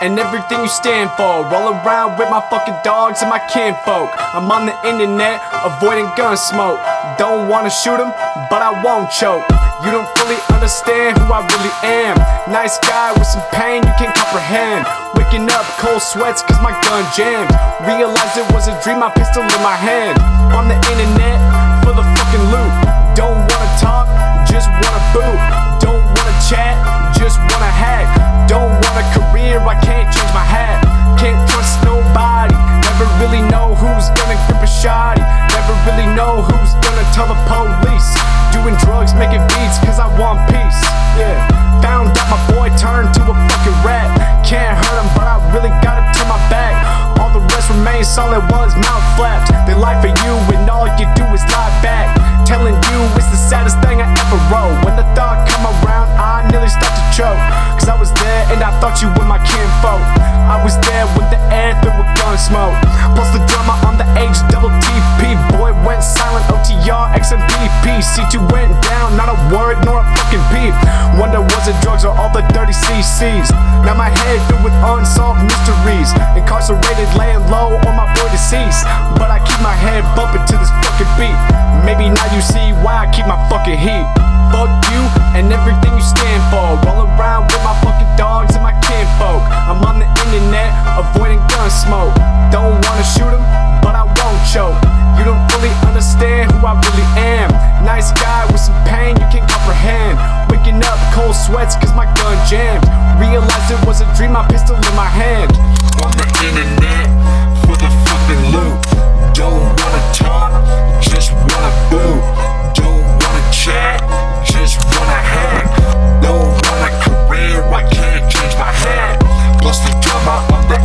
and everything you stand for. Roll around with my fucking dogs and my kinfolk. I'm on the internet, avoiding gun smoke. Don't wanna shoot 'em, but I won't choke. You don't fully understand who I really am. Nice guy with some pain you can't comprehend. Waking up cold sweats cause my gun jammed. Realized it was a dream, my pistol in my hand. On the internet, for the fucking loot. Don't wanna talk, just wanna boot. Don't wanna chat, just wanna hack. Don't want a career, I can't change my hat. Can't trust nobody, never really know who's gonna grip a shotty. Never really know who's gonna tell the police. Doing drugs, making beats cause I want peace. Yeah, found out my boy turned to a fucking rat. Can't hurt him, but I really gotta turn my back. All the rest remains solid while his mouth flaps. They lie for you and all you do is lie back. Telling you it's the saddest thing I ever wrote. When the thought come around, I nearly start to choke. Cause I was there and I thought you were my kinfolk. I was there with the air filled with gun smoke. Plus the drama on the HTTP. Boy went silent, OTR, XMPP. C2 went down, not a word nor a fucking peep. Wonder was it drugs or all the dirty CCs? Now my head filled with unsolved mysteries. Incarcerated, laying low on my boy deceased. But I keep my head bumping to this fucking beat. Maybe now you see why I keep my fucking heat. Fuck you and everything you stand for. Roll around with my fucking dogs and my kinfolk. I'm on the internet, avoiding gun smoke. Don't wanna shoot 'em, but I won't choke. You don't fully understand who I really am. Nice guy with some pain you can't comprehend. Waking up cold sweats cause my gun jammed. Realized it was a dream, my pistol in my hand. On the internet, for the fucking loot. Don't wanna talk, just wanna boot. Don't wanna chat, just wanna hack. Don't want a career, I can't change my hat. Plus the drama on the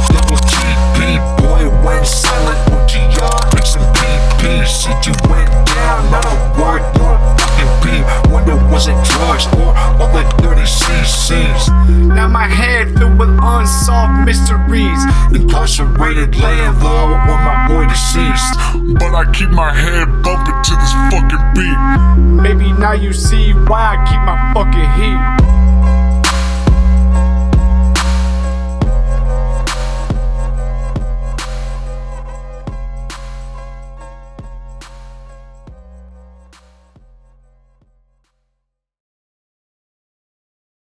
HTTP. Boy went silent, OTR, XMPP. C2 went down, not a word nor a fucking beat. Wonder was it drugs or all the dirty CCs? Now my head filled with unsolved mysteries. Incarcerated, laying low on my boy deceased. But I keep my head bumping to this fucking beat. Maybe now you see why I keep my fucking heat.